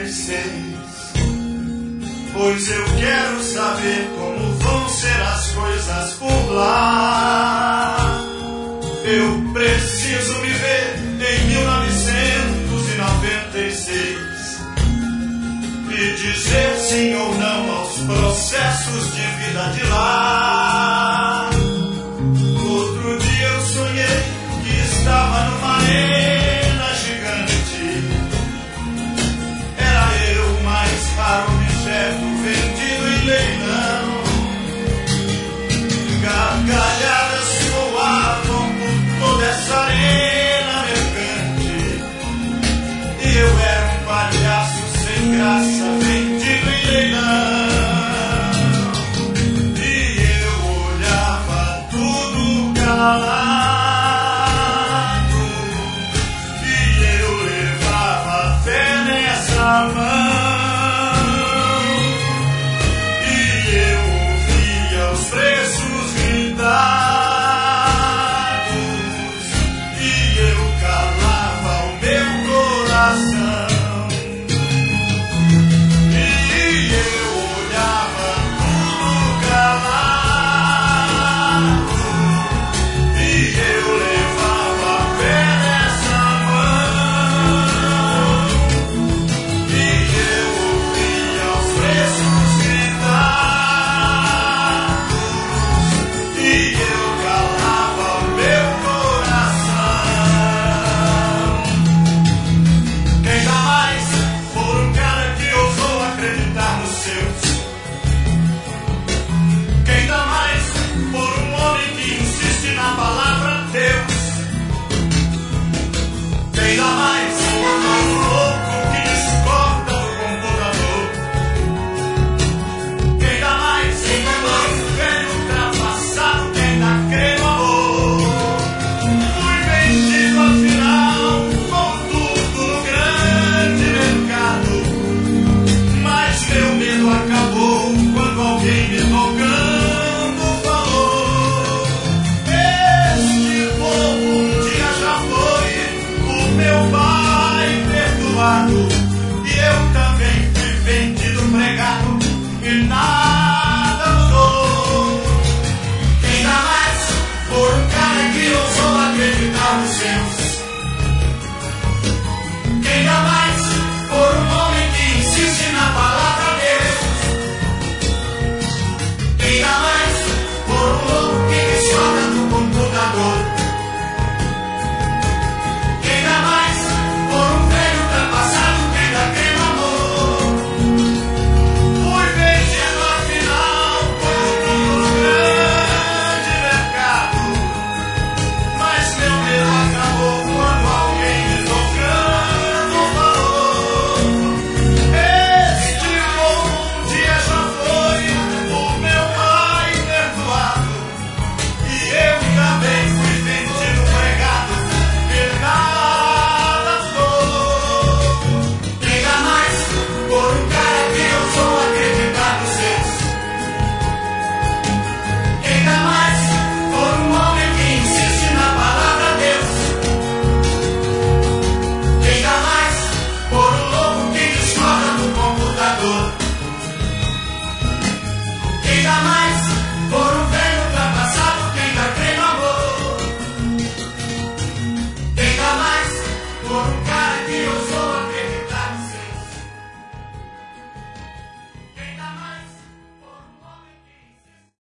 Pois eu quero saber como vão ser as coisas por lá. Eu preciso me ver em 1996 e dizer sim ou não aos processos de vida de lá. Outro dia eu sonhei que estava numa arena gigante. Era eu o mais raro objeto vendido em leilão. Gargalhadas soavam por toda essa arena mercante. E eu era um palhaço sem graça vendido em leilão. E eu olhava tudo calado. E eu levava fé nessa mão. Preços gritados e eu calava o meu coração. E eu olhava tudo calado e eu levava fé nessa mão. E eu ouvia os preços gritar. E eu calava o meu coração. Quem dá mais por um cara que ousou acreditar nos seus? Quem dá mais por um homem que insiste na palavra Deus? Quem dá mais por um louco que discorda do computador? Quem dá mais por um velho ultrapassado? Quem dá crê no amor? Fui vendido afinal com tudo no grande mercado. Mas meu medo acabou quando alguém me tocando falou: este povo um dia já foi o meu pai perdoado. E eu